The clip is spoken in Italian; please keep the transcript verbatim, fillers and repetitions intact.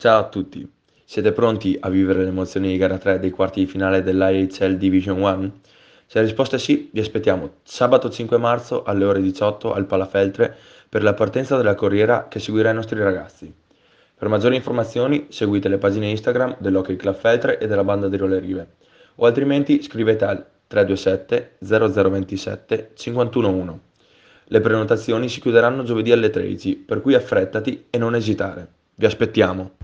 Ciao a tutti, siete pronti a vivere le emozioni di gara tre dei quarti di finale dell'I H L Division uno? Se la risposta è sì, vi aspettiamo sabato cinque marzo alle ore diciotto al Palafeltre per la partenza della corriera che seguirà i nostri ragazzi. Per maggiori informazioni seguite le pagine Instagram dell'Hockey Club Feltre e della Banda di Rolle Rive, o altrimenti scrivete al tre due sette zero zero due sette cinque uno uno. Le prenotazioni si chiuderanno giovedì alle tredici, per cui affrettati e non esitare. Vi aspettiamo!